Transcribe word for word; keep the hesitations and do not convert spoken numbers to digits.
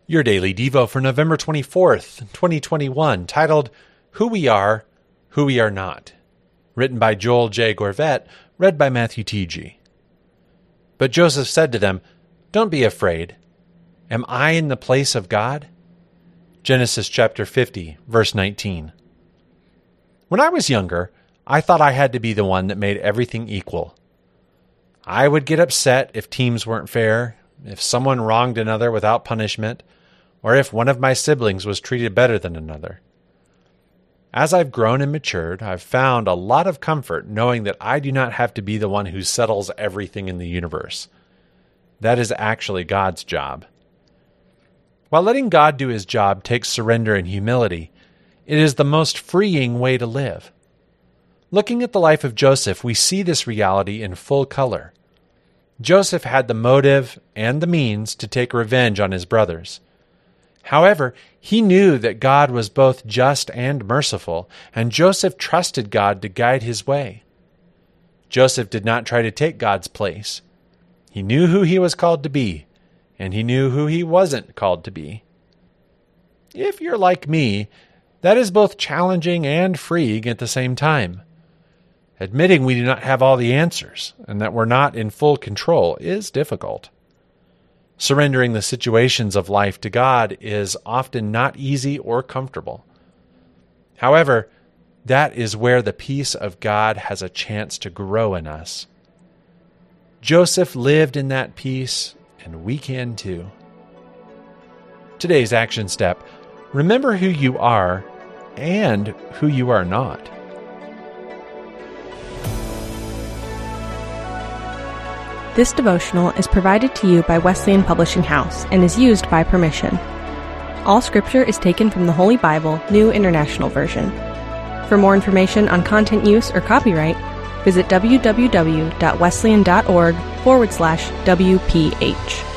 Your Daily Devo for November twenty-fourth, twenty twenty-one, titled, Who We Are, Who We Are Not. Written by Joel J. Gorvet, read by Matthew T G. But Joseph said to them, Don't be afraid. Am I in the place of God? Genesis chapter fifty, verse nineteen. When I was younger, I thought I had to be the one that made everything equal. I would get upset if teams weren't fair, if someone wronged another without punishment, or if one of my siblings was treated better than another. As I've grown and matured, I've found a lot of comfort knowing that I do not have to be the one who settles everything in the universe. That is actually God's job. While letting God do his job takes surrender and humility, it is the most freeing way to live. Looking at the life of Joseph, we see this reality in full color. Joseph had the motive and the means to take revenge on his brothers. However, he knew that God was both just and merciful, and Joseph trusted God to guide his way. Joseph did not try to take God's place. He knew who he was called to be, and he knew who he wasn't called to be. If you're like me, that is both challenging and freeing at the same time. Admitting we do not have all the answers, and that we're not in full control, is difficult. Surrendering the situations of life to God is often not easy or comfortable. However, that is where the peace of God has a chance to grow in us. Joseph lived in that peace, and we can too. Today's action step: remember who you are and who you are not. This devotional is provided to you by Wesleyan Publishing House and is used by permission. All scripture is taken from the Holy Bible, New International Version. For more information on content use or copyright, visit www.wesleyan.org forward slash WPH.